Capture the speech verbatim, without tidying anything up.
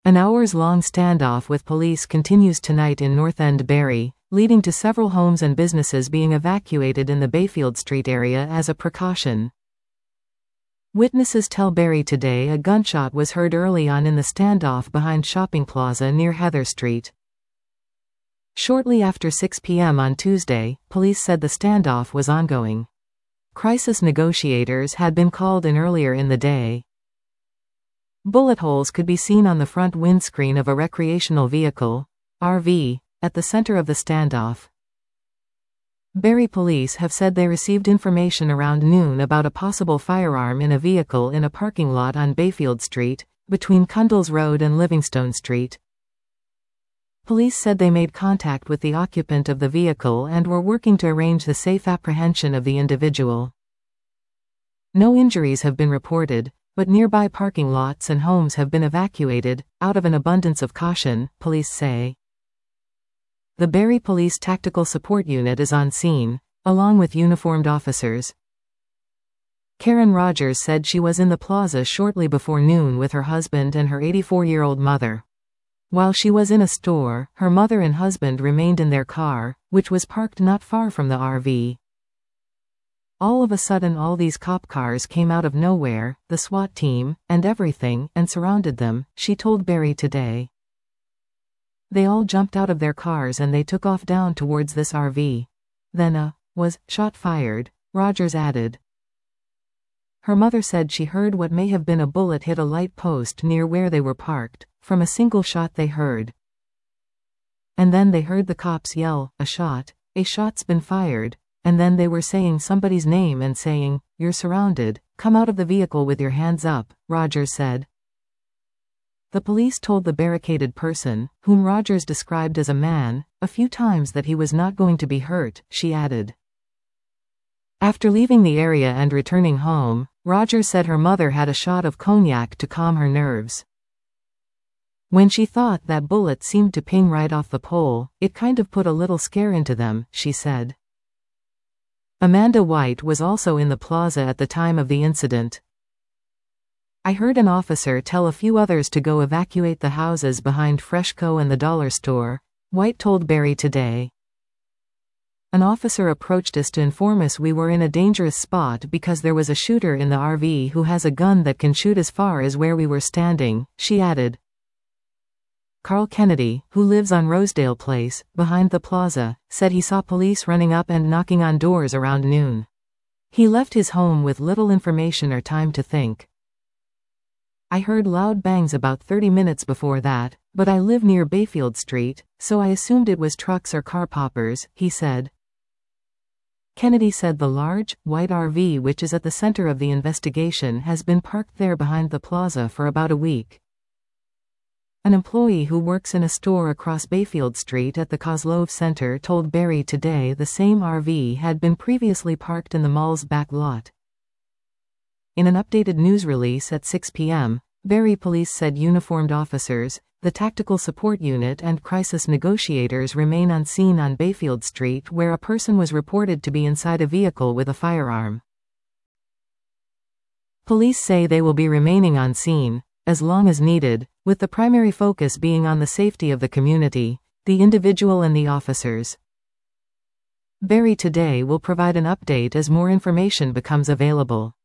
An hours-long standoff with police continues tonight in North End, Barry, leading to several homes and businesses being evacuated in the Bayfield Street area as a precaution. Witnesses tell Barry Today a gunshot was heard early on in the standoff behind Shopping Plaza near Heather Street. Shortly after six p m on Tuesday, police said the standoff was ongoing. Crisis negotiators had been called in earlier in the day. Bullet holes could be seen on the front windscreen of a recreational vehicle, R V, at the center of the standoff. Barry police have said they received information around noon about a possible firearm in a vehicle in a parking lot on Bayfield Street, between Cundles Road and Livingstone Street. Police said they made contact with the occupant of the vehicle and were working to arrange the safe apprehension of the individual. No injuries have been reported, but nearby parking lots and homes have been evacuated, out of an abundance of caution, police say. The Barry Police Tactical Support Unit is on scene, along with uniformed officers. Karen Rogers said she was in the plaza shortly before noon with her husband and her eighty-four-year-old mother. While she was in a store, her mother and husband remained in their car, which was parked not far from the R V. All of a sudden all these cop cars came out of nowhere, the SWAT team, and everything, and surrounded them, she told Barry Today. They all jumped out of their cars and they took off down towards this R V. Then a, was, shot fired, Rogers added. Her mother said she heard what may have been a bullet hit a light post near where they were parked, from a single shot they heard. And then they heard the cops yell, a shot, a shot's been fired. And then they were saying somebody's name and saying, "You're surrounded, come out of the vehicle with your hands up," Rogers said. The police told the barricaded person, whom Rogers described as a man, a few times that he was not going to be hurt, she added. After leaving the area and returning home, Rogers said her mother had a shot of cognac to calm her nerves. When she thought that bullet seemed to ping right off the pole, it kind of put a little scare into them, she said. Amanda White was also in the plaza at the time of the incident. I heard an officer tell a few others to go evacuate the houses behind Freshco and the dollar store, White told Barry Today. An officer approached us to inform us we were in a dangerous spot because there was a shooter in the R V who has a gun that can shoot as far as where we were standing, she added. Carl Kennedy, who lives on Rosedale Place, behind the plaza, said he saw police running up and knocking on doors around noon. He left his home with little information or time to think. I heard loud bangs about thirty minutes before that, but I live near Bayfield Street, so I assumed it was trucks or car poppers, he said. Kennedy said the large, white R V which is at the center of the investigation has been parked there behind the plaza for about a week. An employee who works in a store across Bayfield Street at the Kozlov Center told Barry Today the same R V had been previously parked in the mall's back lot. In an updated news release at six p m, Barry police said uniformed officers, the Tactical Support Unit and crisis negotiators remain on scene on Bayfield Street where a person was reported to be inside a vehicle with a firearm. Police say they will be remaining on scene, as long as needed, with the primary focus being on the safety of the community, the individual and the officers. Barry Today will provide an update as more information becomes available.